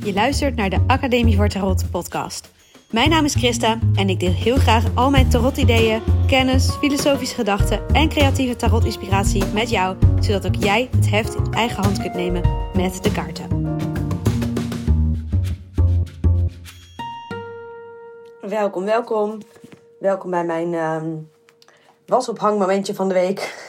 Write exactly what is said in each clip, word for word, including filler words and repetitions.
Je luistert naar de Academie voor Tarot podcast. Mijn naam is Christa en ik deel heel graag al mijn tarot-ideeën, kennis, filosofische gedachten en creatieve tarot-inspiratie met jou, zodat ook jij het heft in eigen hand kunt nemen met de kaarten. Welkom, welkom. Welkom bij mijn um, was-ophangmomentje van de week.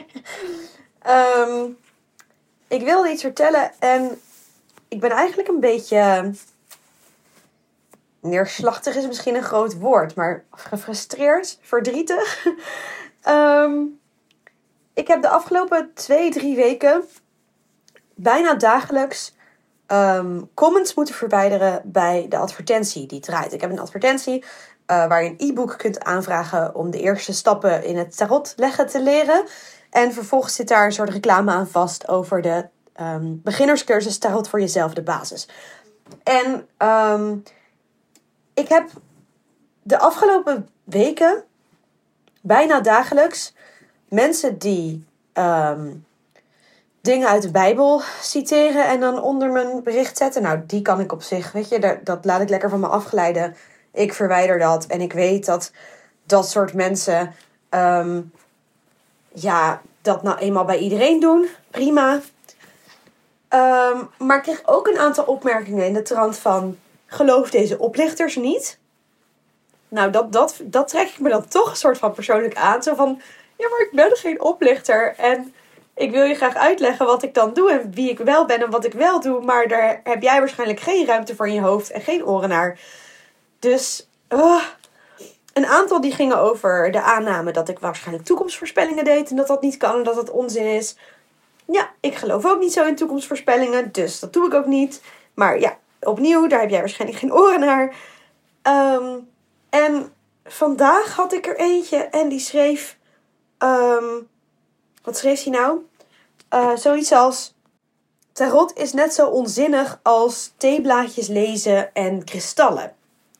um, ik wilde iets vertellen en ik ben eigenlijk een beetje... Neerslachtig is misschien een groot woord, maar gefrustreerd, verdrietig. um, ik heb de afgelopen twee, drie weken bijna dagelijks um, comments moeten verwijderen bij de advertentie die draait. Ik heb een advertentie uh, waar je een e-book kunt aanvragen om de eerste stappen in het tarot leggen te leren. En vervolgens zit daar een soort reclame aan vast over de um, beginnerscursus Tarot voor jezelf, de basis. En... Um, Ik heb de afgelopen weken bijna dagelijks mensen die um, dingen uit de Bijbel citeren en dan onder mijn bericht zetten. Nou, die kan ik op zich, weet je, dat, dat laat ik lekker van me afglijden. Ik verwijder dat en ik weet dat dat soort mensen, um, ja, dat nou eenmaal bij iedereen doen. Prima. Um, maar ik kreeg ook een aantal opmerkingen in de trant van... Geloof deze oplichters niet. Nou, dat, dat, dat trek ik me dan toch een soort van persoonlijk aan. Zo van, ja, maar ik ben geen oplichter. En ik wil je graag uitleggen wat ik dan doe en wie ik wel ben en wat ik wel doe. Maar daar heb jij waarschijnlijk geen ruimte voor in je hoofd en geen oren naar. Dus, uh, een aantal die gingen over de aanname dat ik waarschijnlijk toekomstvoorspellingen deed. En dat dat niet kan en dat dat onzin is. Ja, ik geloof ook niet zo in toekomstvoorspellingen. Dus dat doe ik ook niet. Maar ja. Opnieuw, daar heb jij waarschijnlijk geen oren naar. Um, en vandaag had ik er eentje en die schreef... Um, wat schreef hij nou? Uh, zoiets als... Tarot is net zo onzinnig als theeblaadjes lezen en kristallen.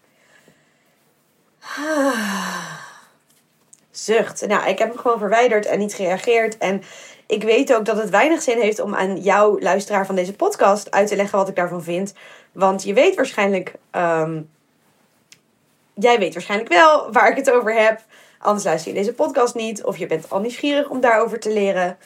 Ah, zucht. Nou, ik heb hem gewoon verwijderd en niet gereageerd. En ik weet ook dat het weinig zin heeft om aan jou, luisteraar van deze podcast, uit te leggen wat ik daarvan vind. Want je weet waarschijnlijk... Um, jij weet waarschijnlijk wel waar ik het over heb. Anders luister je deze podcast niet. Of je bent al nieuwsgierig om daarover te leren.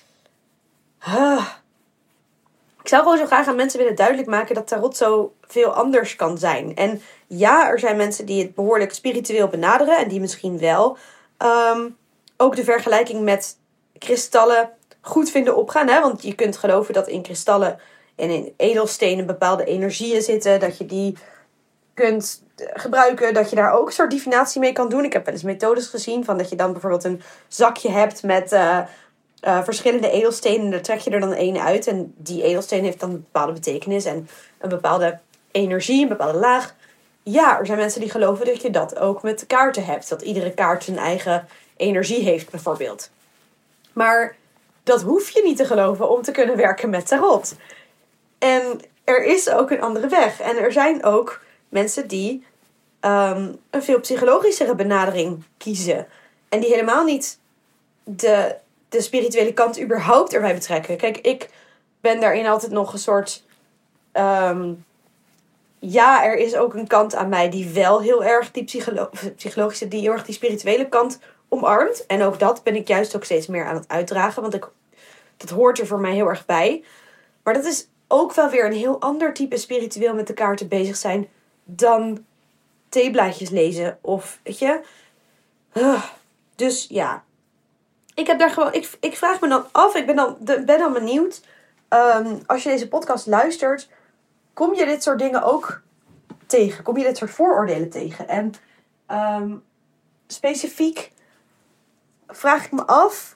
Uh. Ik zou gewoon zo graag aan mensen willen duidelijk maken dat tarot zo veel anders kan zijn. En ja, er zijn mensen die het behoorlijk spiritueel benaderen. En die misschien wel um, ook de vergelijking met kristallen goed vinden opgaan. Hè? Want je kunt geloven dat in kristallen en in edelstenen bepaalde energieën zitten. Dat je die kunt gebruiken. Dat je daar ook een soort divinatie mee kan doen. Ik heb wel eens methodes gezien. Van dat je dan bijvoorbeeld een zakje hebt met uh, uh, verschillende edelstenen. En daar trek je er dan één uit. En die edelsteen heeft dan een bepaalde betekenis. En een bepaalde energie. Een bepaalde laag. Ja, er zijn mensen die geloven dat je dat ook met de kaarten hebt. Dat iedere kaart zijn eigen energie heeft bijvoorbeeld. Maar dat hoef je niet te geloven om te kunnen werken met tarot. En er is ook een andere weg. En er zijn ook mensen die um, een veel psychologischere benadering kiezen. En die helemaal niet de, de spirituele kant überhaupt erbij betrekken. Kijk, ik ben daarin altijd nog een soort... Um, ja, er is ook een kant aan mij die wel heel erg die psycholo- psychologische, die heel erg die spirituele kant omarmt. En ook dat ben ik juist ook steeds meer aan het uitdragen. Want ik, dat hoort er voor mij heel erg bij. Maar dat is ook wel weer een heel ander type spiritueel met de kaarten bezig zijn dan theeblaadjes lezen. Of, weet je. Uh, dus ja. Ik heb daar gewoon... Ik, ik vraag me dan af. Ik ben dan, de, ben dan benieuwd. Um, als je deze podcast luistert. Kom je dit soort dingen ook tegen? Kom je dit soort vooroordelen tegen? En um, specifiek vraag ik me af.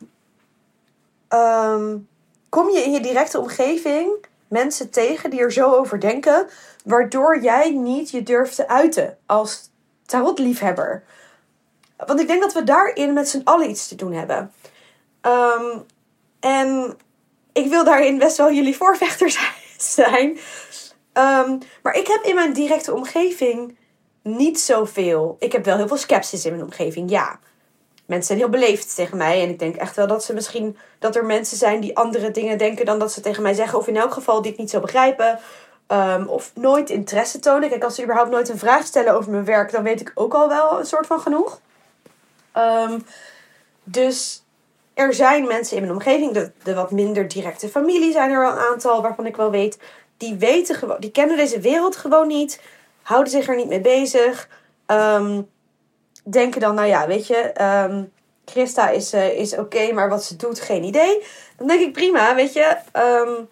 Um, kom je in je directe omgeving mensen tegen die er zo over denken, waardoor jij niet je durft te uiten als tarotliefhebber? Want ik denk dat we daarin met z'n allen iets te doen hebben. Um, en ik wil daarin best wel jullie voorvechter zijn. Um, maar ik heb in mijn directe omgeving niet zoveel. Ik heb wel heel veel sceptisch in mijn omgeving, ja. Mensen zijn heel beleefd tegen mij. En ik denk echt wel dat ze misschien... dat er mensen zijn die andere dingen denken dan dat ze tegen mij zeggen. Of in elk geval die ik niet zou begrijpen. Um, of nooit interesse tonen. Kijk, als ze überhaupt nooit een vraag stellen over mijn werk, dan weet ik ook al wel een soort van genoeg. Um, dus er zijn mensen in mijn omgeving, de, de wat minder directe familie zijn er wel een aantal waarvan ik wel weet, die weten gewoon, die kennen deze wereld gewoon niet, houden zich er niet mee bezig. Um, denken dan, nou ja, weet je, um, Christa is, uh, is oké, okay, maar wat ze doet, geen idee. Dan denk ik, prima, weet je. Um,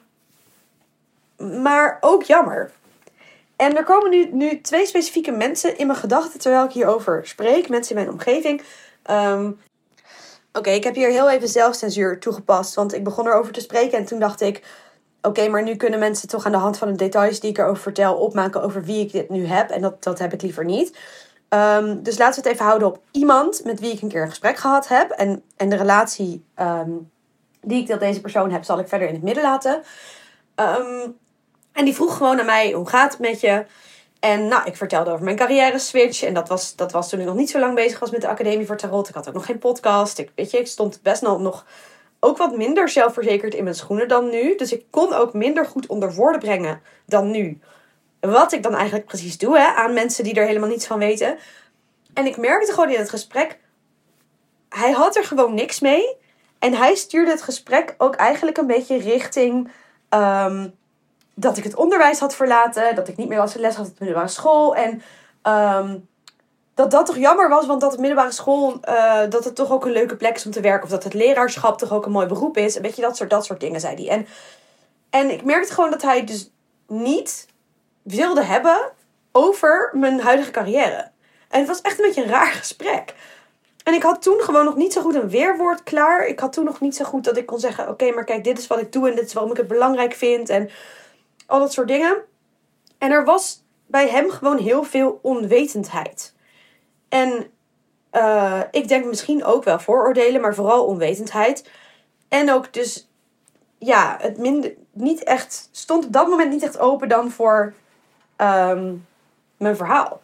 maar ook jammer. En er komen nu, nu twee specifieke mensen in mijn gedachten terwijl ik hierover spreek. Mensen in mijn omgeving. Um, Oké, okay, ik heb hier heel even zelfcensuur toegepast. Want ik begon erover te spreken en toen dacht ik, oké, okay, maar nu kunnen mensen toch aan de hand van de details die ik erover vertel opmaken over wie ik dit nu heb. En dat, dat heb ik liever niet. Um, dus laten we het even houden op iemand met wie ik een keer een gesprek gehad heb. En, en de relatie um, die ik met deze persoon heb, zal ik verder in het midden laten. Um, en die vroeg gewoon aan mij, hoe gaat het met je? En nou, ik vertelde over mijn carrière switch. En dat was, dat was toen ik nog niet zo lang bezig was met de Academie voor Tarot. Ik had ook nog geen podcast. Ik, weet je, ik stond best wel nog ook wat minder zelfverzekerd in mijn schoenen dan nu. Dus ik kon ook minder goed onder woorden brengen dan nu. Wat ik dan eigenlijk precies doe, hè, aan mensen die er helemaal niets van weten. En ik merkte gewoon in het gesprek, hij had er gewoon niks mee. En hij stuurde het gesprek ook eigenlijk een beetje richting Um, dat ik het onderwijs had verlaten. Dat ik niet meer les had op de middelbare school. En um, dat dat toch jammer was. Want dat de middelbare school, uh, dat het toch ook een leuke plek is om te werken. Of dat het leraarschap toch ook een mooi beroep is. En weet je, dat soort, dat soort dingen zei hij. En, en ik merkte gewoon dat hij dus niet wilde hebben over mijn huidige carrière. En het was echt een beetje een raar gesprek. En ik had toen gewoon nog niet zo goed een weerwoord klaar. Ik had toen nog niet zo goed dat ik kon zeggen, oké, okay, maar kijk, dit is wat ik doe en dit is waarom ik het belangrijk vind. En al dat soort dingen. En er was bij hem gewoon heel veel onwetendheid. En uh, ik denk misschien ook wel vooroordelen, maar vooral onwetendheid. En ook dus, ja, het minder, niet echt, stond op dat moment niet echt open dan voor um, mijn verhaal.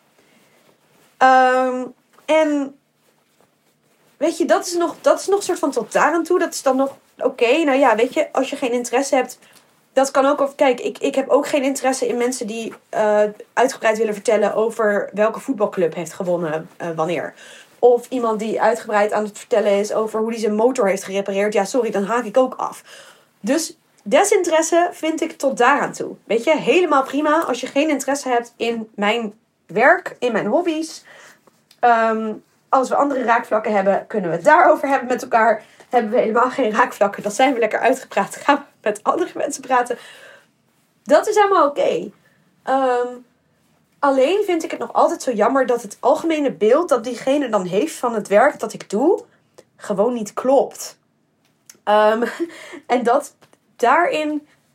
Um, en weet je, dat is nog, dat is nog een soort van tot daar aan toe. Dat is dan nog, oké, okay, nou ja, weet je, als je geen interesse hebt, dat kan ook, of kijk, ik, ik heb ook geen interesse in mensen die uh, uitgebreid willen vertellen over welke voetbalclub heeft gewonnen uh, wanneer. Of iemand die uitgebreid aan het vertellen is over hoe die zijn motor heeft gerepareerd. Ja, sorry, dan haak ik ook af. Dus desinteresse vind ik tot daaraan toe. Weet je, helemaal prima als je geen interesse hebt in mijn werk, in mijn hobby's. Um, als we andere raakvlakken hebben, kunnen we het daarover hebben met elkaar. Hebben we helemaal geen raakvlakken, dan zijn we lekker uitgepraat. Gaan we met andere mensen praten. Dat is helemaal oké. Okay. Um, alleen vind ik het nog altijd zo jammer dat het algemene beeld dat diegene dan heeft van het werk dat ik doe, gewoon niet klopt. Um, en dat daarin,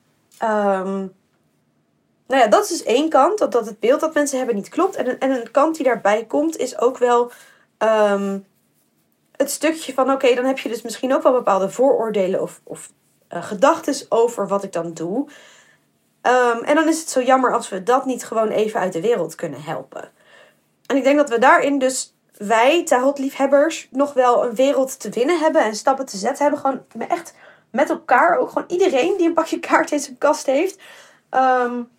um, nou ja, dat is dus één kant, dat, dat het beeld dat mensen hebben niet klopt. En een, en een kant die daarbij komt is ook wel um, het stukje van, oké, okay, dan heb je dus misschien ook wel bepaalde vooroordelen of, of uh, gedachten over wat ik dan doe. Um, en dan is het zo jammer als we dat niet gewoon even uit de wereld kunnen helpen. En ik denk dat we daarin dus, wij, tarotliefhebbers, nog wel een wereld te winnen hebben en stappen te zetten hebben. Gewoon echt met elkaar, ook gewoon iedereen die een pakje kaart in zijn kast heeft. Um,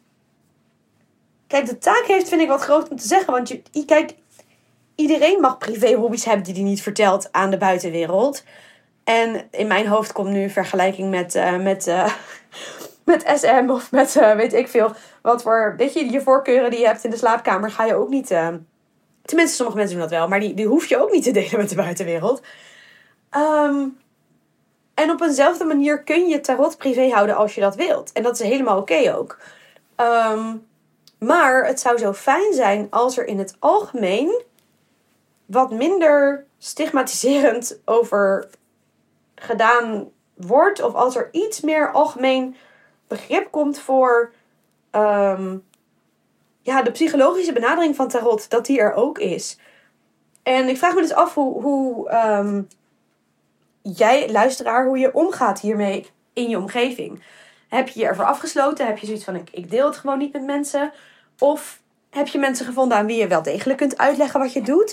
kijk, de taak heeft, vind ik wat groot om te zeggen. Want je, kijk, iedereen mag privé hobby's hebben die hij niet vertelt aan de buitenwereld. En in mijn hoofd komt nu een vergelijking met, uh, met, uh, met S M of met uh, weet ik veel. Wat voor, weet je, je voorkeuren die je hebt in de slaapkamer ga je ook niet. Uh, tenminste, sommige mensen doen dat wel, maar die, die hoef je ook niet te delen met de buitenwereld. Um, en op eenzelfde manier kun je tarot privé houden als je dat wilt. En dat is helemaal oké okay ook. Um, maar het zou zo fijn zijn als er in het algemeen wat minder stigmatiserend over gedaan wordt. Of als er iets meer algemeen begrip komt voor um, ja, de psychologische benadering van tarot. Dat die er ook is. En ik vraag me dus af hoe, hoe um, jij, luisteraar, hoe je omgaat hiermee in je omgeving. Heb je je ervoor afgesloten? Heb je zoiets van, ik, ik deel het gewoon niet met mensen? Of heb je mensen gevonden aan wie je wel degelijk kunt uitleggen wat je doet?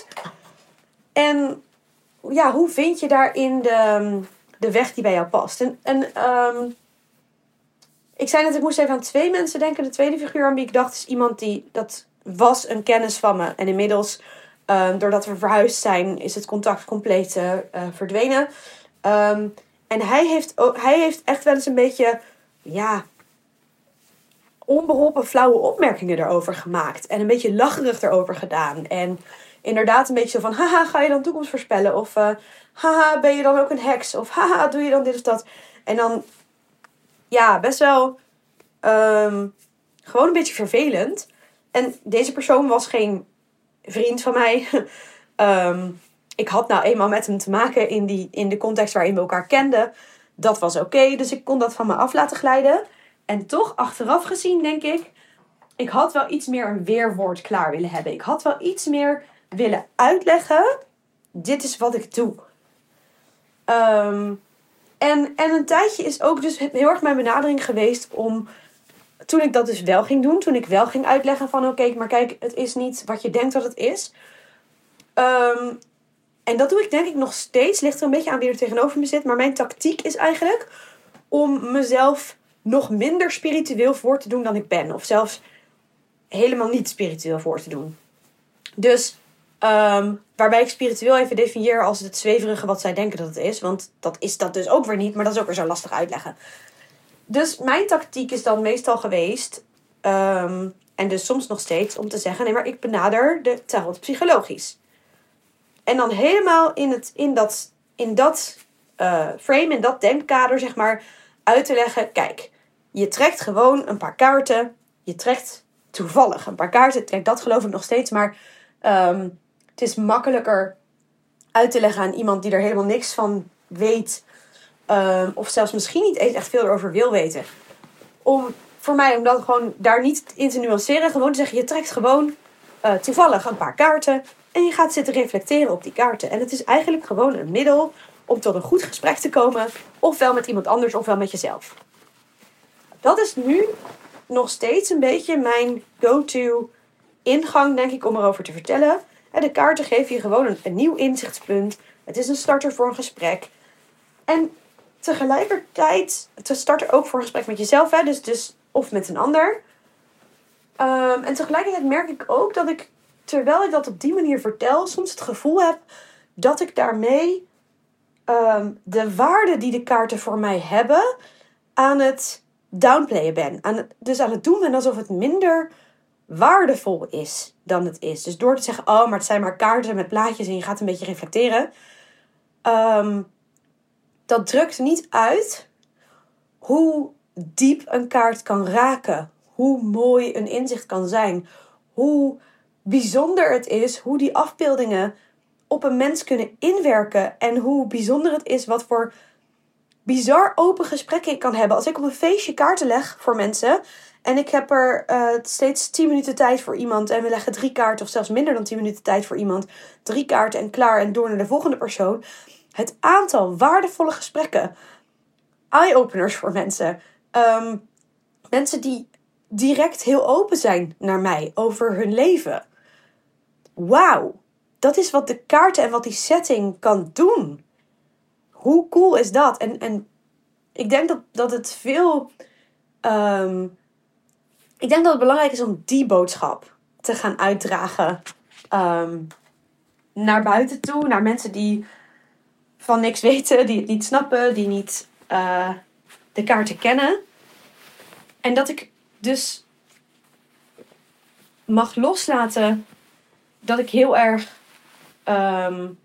En ja, hoe vind je daarin de, de weg die bij jou past? En, en um, Ik zei net, ik moest even aan twee mensen denken. De tweede figuur aan wie ik dacht is iemand die... Dat was een kennis van me. En inmiddels, um, doordat we verhuisd zijn, is het contact compleet uh, verdwenen. Um, en hij heeft, ook, hij heeft echt wel eens een beetje... Ja... onbeholpen flauwe opmerkingen erover gemaakt. En een beetje lacherig erover gedaan. En inderdaad een beetje zo van... Haha, ga je dan toekomst voorspellen? Of uh, haha, ben je dan ook een heks? Of haha, doe je dan dit of dat? En dan... Ja, best wel... Um, gewoon een beetje vervelend. En deze persoon was geen vriend van mij. um, ik had nou eenmaal met hem te maken in, die, in de context waarin we elkaar kenden. Dat was oké, okay, dus ik kon dat van me af laten glijden. En toch, achteraf gezien, denk ik... Ik had wel iets meer een weerwoord klaar willen hebben. Ik had wel iets meer willen uitleggen. Dit is wat ik doe. Um, en, en een tijdje is ook dus heel erg mijn benadering geweest om... Toen ik dat dus wel ging doen. Toen ik wel ging uitleggen van... Oké, okay, maar kijk, het is niet wat je denkt dat het is. Um, en dat doe ik denk ik nog steeds. Ligt er een beetje aan wie er tegenover me zit. Maar mijn tactiek is eigenlijk... Om mezelf nog minder spiritueel voor te doen dan ik ben. Of zelfs helemaal niet spiritueel voor te doen. Dus... Um, waarbij ik spiritueel even definieer als het zweverige wat zij denken dat het is. Want dat is dat dus ook weer niet. Maar dat is ook weer zo lastig uitleggen. Dus mijn tactiek is dan meestal geweest, um, en dus soms nog steeds, om te zeggen... Nee, maar ik benader de tarot psychologisch. En dan helemaal in, het, in dat, in dat uh, frame, in dat denkkader, zeg maar, uit te leggen... Kijk, je trekt gewoon een paar kaarten. Je trekt toevallig een paar kaarten. Kijk, dat geloof ik nog steeds, maar um, het is makkelijker uit te leggen aan iemand die er helemaal niks van weet... Um, of zelfs misschien niet eens echt veel erover wil weten. Om voor mij, om dan gewoon daar niet in te nuanceren. Gewoon te zeggen, je trekt gewoon uh, toevallig een paar kaarten. En je gaat zitten reflecteren op die kaarten. En het is eigenlijk gewoon een middel om tot een goed gesprek te komen. Ofwel met iemand anders, ofwel met jezelf. Dat is nu nog steeds een beetje mijn go-to ingang, denk ik, om erover te vertellen. De kaarten geven je gewoon een, een nieuw inzichtspunt. Het is een starter voor een gesprek. En... Tegelijkertijd te starten ook voor een gesprek met jezelf. Hè? Dus, dus, of met een ander. Um, en tegelijkertijd merk ik ook dat ik, terwijl ik dat op die manier vertel... soms het gevoel heb dat ik daarmee um, de waarde die de kaarten voor mij hebben... aan het downplayen ben. Aan het, dus aan het doen ben alsof het minder waardevol is dan het is. Dus door te zeggen, oh, maar het zijn maar kaarten met plaatjes... en je gaat een beetje reflecteren... Um, Dat drukt niet uit hoe diep een kaart kan raken. Hoe mooi een inzicht kan zijn. Hoe bijzonder het is hoe die afbeeldingen op een mens kunnen inwerken. En hoe bijzonder het is wat voor bizar open gesprekken ik kan hebben. Als ik op een feestje kaarten leg voor mensen... en ik heb er uh, steeds tien minuten tijd voor iemand... en we leggen drie kaarten of zelfs minder dan tien minuten tijd voor iemand... drie kaarten en klaar en door naar de volgende persoon... Het aantal waardevolle gesprekken, eye-openers voor mensen. Um, mensen die direct heel open zijn naar mij over hun leven. Wauw, dat is wat de kaarten en wat die setting kan doen. Hoe cool is dat? En, en ik denk dat, dat het veel... Um, ik denk dat het belangrijk is om die boodschap te gaan uitdragen. Um, naar buiten toe, naar mensen die... van niks weten, die het niet snappen, die niet uh, de kaarten kennen. En dat ik dus mag loslaten dat ik heel erg um,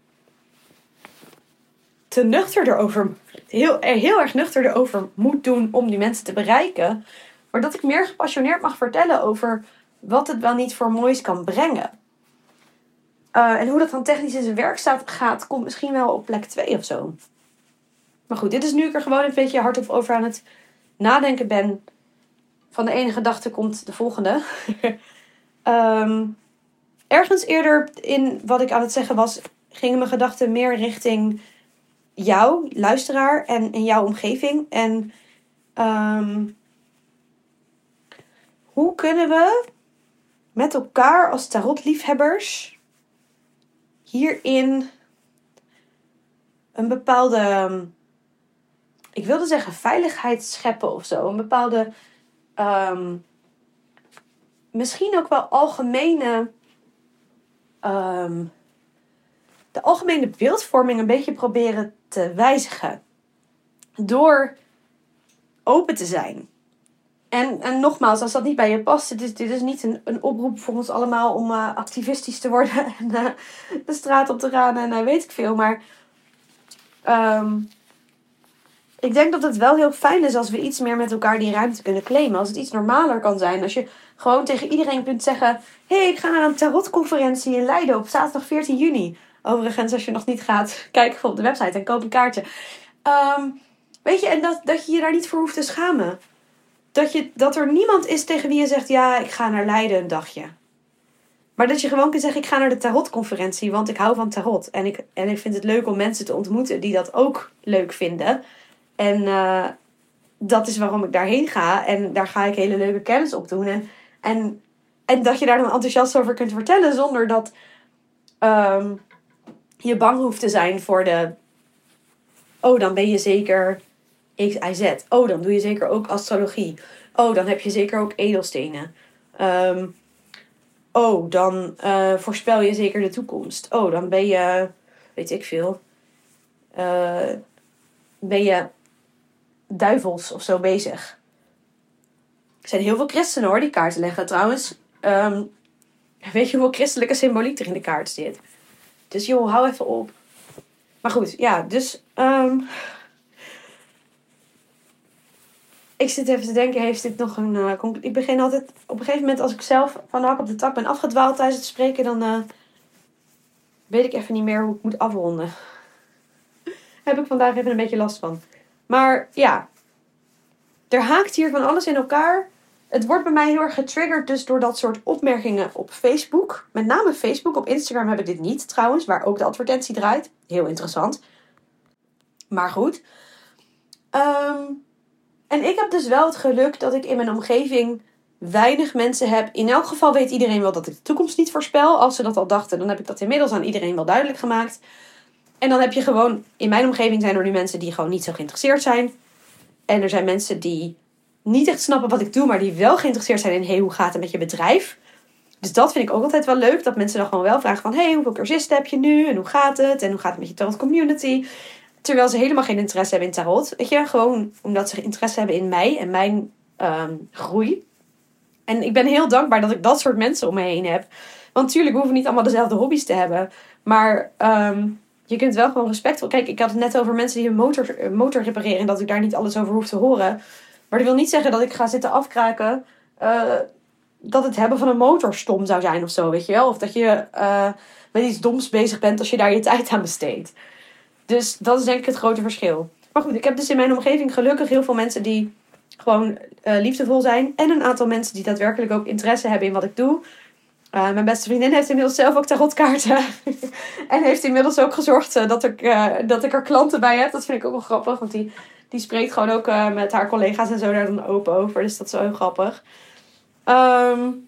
te nuchter erover, heel, heel erg nuchter erover moet doen om die mensen te bereiken. Maar dat ik meer gepassioneerd mag vertellen over wat het wel niet voor moois kan brengen. Uh, en hoe dat dan technisch in zijn werk staat, gaat, komt misschien wel op plek twee of zo. Maar goed, dit is nu ik er gewoon een beetje hardop over aan het nadenken ben. Van de ene gedachte komt de volgende. um, ergens eerder in wat ik aan het zeggen was, gingen mijn gedachten meer richting jou, luisteraar, en in jouw omgeving. En um, hoe kunnen we met elkaar als tarotliefhebbers hierin een bepaalde ik wilde zeggen veiligheid scheppen of zo. Een bepaalde, um, misschien ook wel algemene, um, de algemene beeldvorming een beetje proberen te wijzigen. Door open te zijn. En, en nogmaals, als dat niet bij je past, dit is, dit is niet een, een oproep voor ons allemaal om uh, activistisch te worden en uh, de straat op te gaan en uh, weet ik veel. Maar um, ik denk dat het wel heel fijn is als we iets meer met elkaar die ruimte kunnen claimen. Als het iets normaler kan zijn. Als je gewoon tegen iedereen kunt zeggen, hé, hey, ik ga naar een tarotconferentie in Leiden op zaterdag veertien juni. Overigens, als je nog niet gaat, kijk even op de website en koop een kaartje. Um, weet je, en dat, dat je je daar niet voor hoeft te schamen. Dat, je, dat er niemand is tegen wie je zegt, ja, ik ga naar Leiden een dagje. Maar dat je gewoon kunt zeggen, ik ga naar de tarotconferentie, want ik hou van tarot. En ik, en ik vind het leuk om mensen te ontmoeten die dat ook leuk vinden. En uh, dat is waarom ik daarheen ga. En daar ga ik hele leuke kennis op doen. En, en, en dat je daar dan enthousiast over kunt vertellen zonder dat um, je bang hoeft te zijn voor de, oh, dan ben je zeker X, Y, Z. Oh, dan doe je zeker ook astrologie. Oh, dan heb je zeker ook edelstenen. Um, oh, dan uh, voorspel je zeker de toekomst. Oh, dan ben je, weet ik veel, uh, ben je duivels of zo bezig. Er zijn heel veel christenen hoor, die kaarten leggen. Trouwens, um, weet je hoeveel christelijke symboliek er in de kaart zit? Dus joh, hou even op. Maar goed, ja, dus Um, ik zit even te denken, heeft dit nog een... Uh, conc- ik begin altijd... Op een gegeven moment, als ik zelf van de hak op de tak ben afgedwaald tijdens het spreken, dan uh, weet ik even niet meer hoe ik moet afronden. Heb ik vandaag even een beetje last van. Maar ja, er haakt hier van alles in elkaar. Het wordt bij mij heel erg getriggerd dus door dat soort opmerkingen op Facebook. Met name Facebook. Op Instagram heb ik dit niet trouwens, waar ook de advertentie draait. Heel interessant. Maar goed. Um, en ik heb dus wel het geluk dat ik in mijn omgeving weinig mensen heb. In elk geval weet iedereen wel dat ik de toekomst niet voorspel. Als ze dat al dachten, dan heb ik dat inmiddels aan iedereen wel duidelijk gemaakt. En dan heb je gewoon, in mijn omgeving zijn er nu mensen die gewoon niet zo geïnteresseerd zijn. En er zijn mensen die niet echt snappen wat ik doe, maar die wel geïnteresseerd zijn in, hey, hoe gaat het met je bedrijf? Dus dat vind ik ook altijd wel leuk, dat mensen dan gewoon wel vragen van, hey, hoeveel cursisten heb je nu? En hoe gaat het? En hoe gaat het met je tarot community? Terwijl ze helemaal geen interesse hebben in tarot. Weet je, gewoon omdat ze interesse hebben in mij en mijn um, groei. En ik ben heel dankbaar dat ik dat soort mensen om me heen heb. Want natuurlijk, we hoeven niet allemaal dezelfde hobby's te hebben. Maar um, je kunt wel gewoon respectvol... Kijk, ik had het net over mensen die een motor, motor repareren en dat ik daar niet alles over hoef te horen. Maar dat wil niet zeggen dat ik ga zitten afkraken Uh, dat het hebben van een motor stom zou zijn of zo, weet je wel. Of dat je uh, met iets doms bezig bent als je daar je tijd aan besteedt. Dus dat is denk ik het grote verschil. Maar goed, ik heb dus in mijn omgeving gelukkig heel veel mensen die gewoon uh, liefdevol zijn. En een aantal mensen die daadwerkelijk ook interesse hebben in wat ik doe. Uh, mijn beste vriendin heeft inmiddels zelf ook tarotkaarten. En heeft inmiddels ook gezorgd uh, dat, ik, uh, dat ik er klanten bij heb. Dat vind ik ook wel grappig. Want die, die spreekt gewoon ook uh, met haar collega's en zo daar dan open over. Dus dat is wel heel grappig. Um,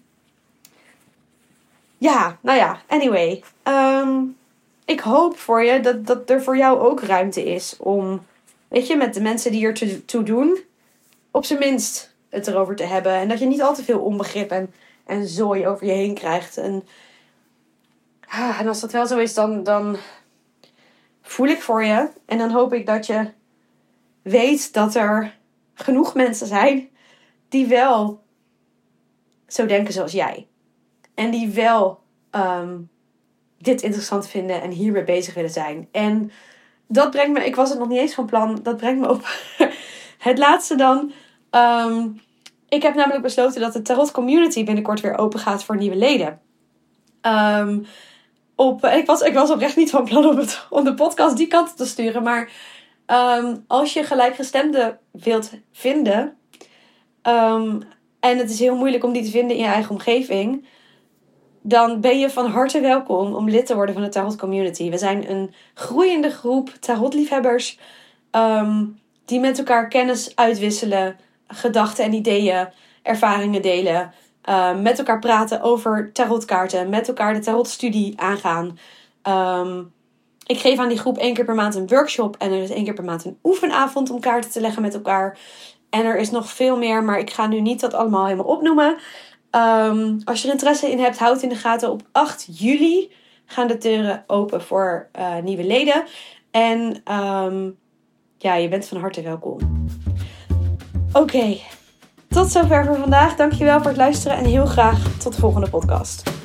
ja, nou ja, anyway. Um, ik hoop voor je dat, dat er voor jou ook ruimte is om, weet je, met de mensen die er toe doen, op zijn minst het erover te hebben. En dat je niet al te veel onbegrip en, en zooi over je heen krijgt. En, ah, en als dat wel zo is, dan, dan voel ik voor je. En dan hoop ik dat je weet dat er genoeg mensen zijn die wel zo denken zoals jij. En die wel um, dit interessant vinden en hiermee bezig willen zijn. En dat brengt me, ik was het nog niet eens van plan, dat brengt me op het laatste dan. Um, ik heb namelijk besloten dat de Tarot Community binnenkort weer open gaat voor nieuwe leden. Um, op, ik, was, ik was oprecht niet van plan om, het, om de podcast die kant te sturen. Maar um, als je gelijkgestemden wilt vinden, Um, en het is heel moeilijk om die te vinden in je eigen omgeving, dan ben je van harte welkom om lid te worden van de Tarot Community. We zijn een groeiende groep tarotliefhebbers um, die met elkaar kennis uitwisselen, gedachten en ideeën, ervaringen delen, uh, met elkaar praten over tarotkaarten, met elkaar de tarotstudie aangaan. Um, Ik geef aan die groep één keer per maand een workshop. En er is één keer per maand een oefenavond om kaarten te leggen met elkaar. En er is nog veel meer, maar ik ga nu niet dat allemaal helemaal opnoemen. Um, als je er interesse in hebt, houd in de gaten. Op acht juli gaan de deuren open voor uh, nieuwe leden. En um, ja, je bent van harte welkom. Oké, okay. Tot zover voor vandaag. Dankjewel voor het luisteren en heel graag tot de volgende podcast.